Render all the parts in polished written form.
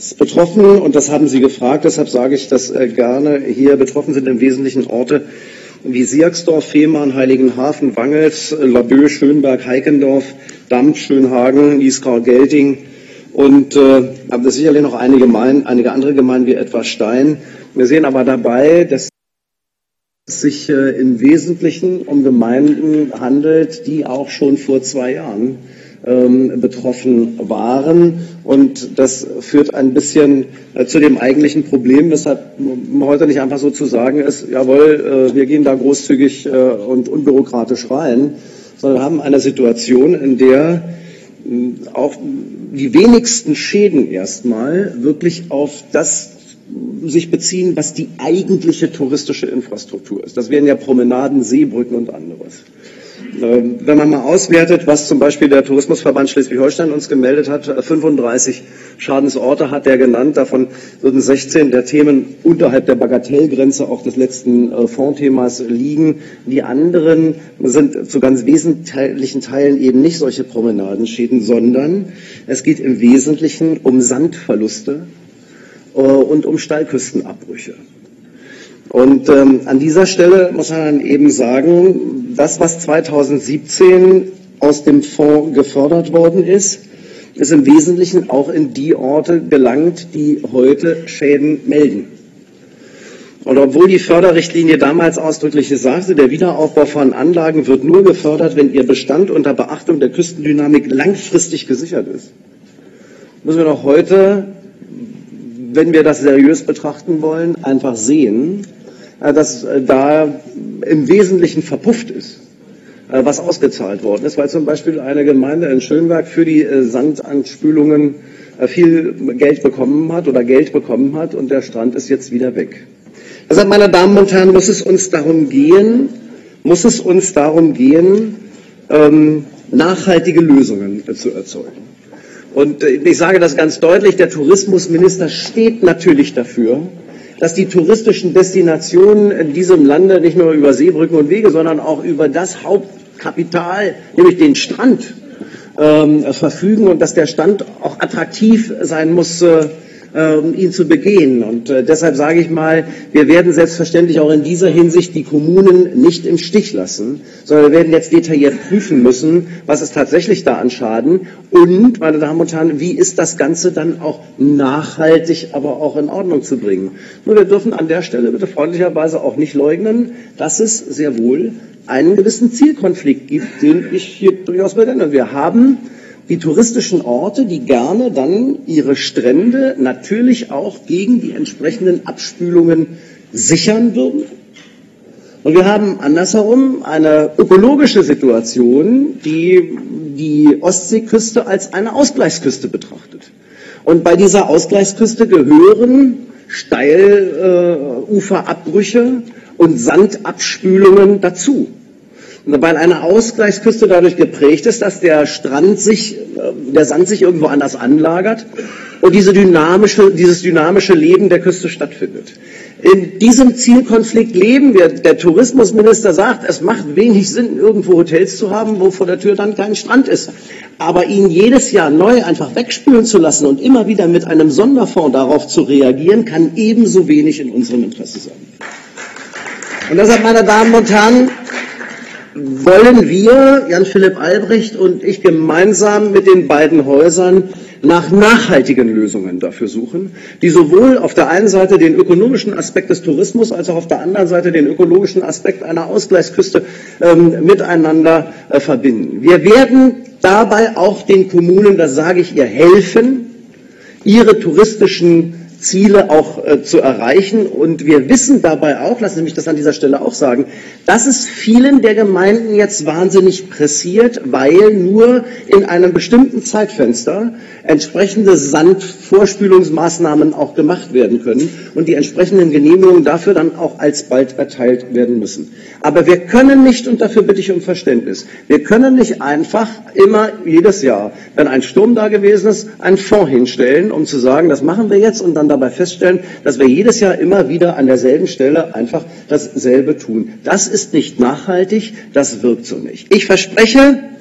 Betroffen, und das haben Sie gefragt, deshalb sage ich das gerne hier, betroffen sind im Wesentlichen Orte wie Sierksdorf, Fehmarn, Heiligenhafen, Wangels, Laboe, Schönberg, Heikendorf, Dampf, Schönhagen, Nieskau, Gelting und aber sicherlich noch einige andere Gemeinden wie etwa Stein. Wir sehen aber dabei, dass es sich im Wesentlichen um Gemeinden handelt, die auch schon vor 2 Jahren betroffen waren. Und das führt ein bisschen zu dem eigentlichen Problem, weshalb heute nicht einfach so zu sagen ist, jawohl, wir gehen da großzügig und unbürokratisch rein, sondern wir haben eine Situation, in der auch die wenigsten Schäden erstmal wirklich auf das sich beziehen, was die eigentliche touristische Infrastruktur ist. Das wären ja Promenaden, Seebrücken und anderes. Wenn man mal auswertet, was zum Beispiel der Tourismusverband Schleswig-Holstein uns gemeldet hat, 35 Schadensorte hat er genannt, davon würden 16 der Themen unterhalb der Bagatellgrenze auch des letzten Fondsthemas liegen. Die anderen sind zu ganz wesentlichen Teilen eben nicht solche Promenadenschäden, sondern es geht im Wesentlichen um Sandverluste und um Steilküstenabbrüche. Und an dieser Stelle muss man dann eben sagen, das, was 2017 aus dem Fonds gefördert worden ist, ist im Wesentlichen auch in die Orte gelangt, die heute Schäden melden. Und obwohl die Förderrichtlinie damals ausdrücklich sagte, der Wiederaufbau von Anlagen wird nur gefördert, wenn ihr Bestand unter Beachtung der Küstendynamik langfristig gesichert ist, müssen wir doch heute, wenn wir das seriös betrachten wollen, einfach sehen, dass da im Wesentlichen verpufft ist, was ausgezahlt worden ist, weil zum Beispiel eine Gemeinde in Schönberg für die Sandanspülungen viel Geld bekommen hat und der Strand ist jetzt wieder weg. Deshalb, meine Damen und Herren, muss es uns darum gehen, nachhaltige Lösungen zu erzeugen. Und ich sage das ganz deutlich, der Tourismusminister steht natürlich dafür, dass die touristischen Destinationen in diesem Lande nicht nur über Seebrücken und Wege, sondern auch über das Hauptkapital, nämlich den Strand, verfügen und dass der Strand auch attraktiv sein muss, ihn zu begehen. Und deshalb sage ich mal, wir werden selbstverständlich auch in dieser Hinsicht die Kommunen nicht im Stich lassen, sondern wir werden jetzt detailliert prüfen müssen, was ist tatsächlich da an Schaden und, meine Damen und Herren, wie ist das Ganze dann auch nachhaltig, aber auch in Ordnung zu bringen. Nur wir dürfen an der Stelle bitte freundlicherweise auch nicht leugnen, dass es sehr wohl einen gewissen Zielkonflikt gibt, den ich hier durchaus benenne. Wir haben die touristischen Orte, die gerne dann ihre Strände natürlich auch gegen die entsprechenden Abspülungen sichern würden. Und wir haben andersherum eine ökologische Situation, die die Ostseeküste als eine Ausgleichsküste betrachtet. Und bei dieser Ausgleichsküste gehören Steiluferabbrüche und Sandabspülungen dazu. Weil eine Ausgleichsküste dadurch geprägt ist, dass der Sand sich irgendwo anders anlagert und dieses dynamische Leben der Küste stattfindet. In diesem Zielkonflikt leben wir. Der Tourismusminister sagt, es macht wenig Sinn, irgendwo Hotels zu haben, wo vor der Tür dann kein Strand ist. Aber ihn jedes Jahr neu einfach wegspülen zu lassen und immer wieder mit einem Sonderfonds darauf zu reagieren, kann ebenso wenig in unserem Interesse sein. Und deshalb, meine Damen und Herren, wollen wir, Jan-Philipp Albrecht und ich, gemeinsam mit den beiden Häusern nach nachhaltigen Lösungen dafür suchen, die sowohl auf der einen Seite den ökonomischen Aspekt des Tourismus als auch auf der anderen Seite den ökologischen Aspekt einer Ausgleichsküste miteinander verbinden. Wir werden dabei auch den Kommunen, das sage ich ihr, helfen, ihre touristischen Ziele auch zu erreichen. Und wir wissen dabei auch, lassen Sie mich das an dieser Stelle auch sagen, dass es vielen der Gemeinden jetzt wahnsinnig pressiert, weil nur in einem bestimmten Zeitfenster entsprechende Sandvorspülungsmaßnahmen auch gemacht werden können und die entsprechenden Genehmigungen dafür dann auch alsbald erteilt werden müssen. Aber wir können nicht, und dafür bitte ich um Verständnis, wir können nicht einfach immer jedes Jahr, wenn ein Sturm da gewesen ist, einen Fonds hinstellen, um zu sagen, das machen wir jetzt und dann dabei feststellen, dass wir jedes Jahr immer wieder an derselben Stelle einfach dasselbe tun. Das ist nicht nachhaltig, das wirkt so nicht. Ich verspreche,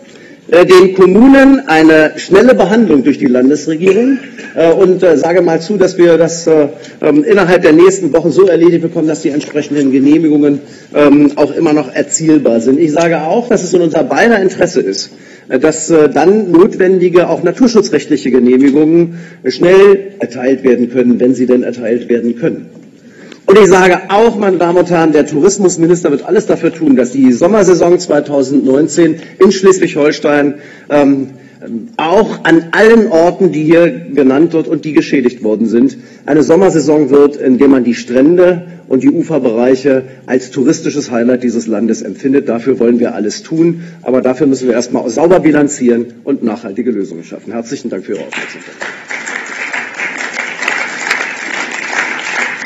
den Kommunen eine schnelle Behandlung durch die Landesregierung und sage mal zu, dass wir das innerhalb der nächsten Wochen so erledigt bekommen, dass die entsprechenden Genehmigungen auch immer noch erzielbar sind. Ich sage auch, dass es in unser beider Interesse ist, dass dann notwendige, auch naturschutzrechtliche Genehmigungen schnell erteilt werden können, wenn sie denn erteilt werden können. Und ich sage auch, meine Damen und Herren, der Tourismusminister wird alles dafür tun, dass die Sommersaison 2019 in Schleswig-Holstein auch an allen Orten, die hier genannt wird und die geschädigt worden sind, eine Sommersaison wird, in der man die Strände und die Uferbereiche als touristisches Highlight dieses Landes empfindet. Dafür wollen wir alles tun, aber dafür müssen wir erstmal sauber bilanzieren und nachhaltige Lösungen schaffen. Herzlichen Dank für Ihre Aufmerksamkeit.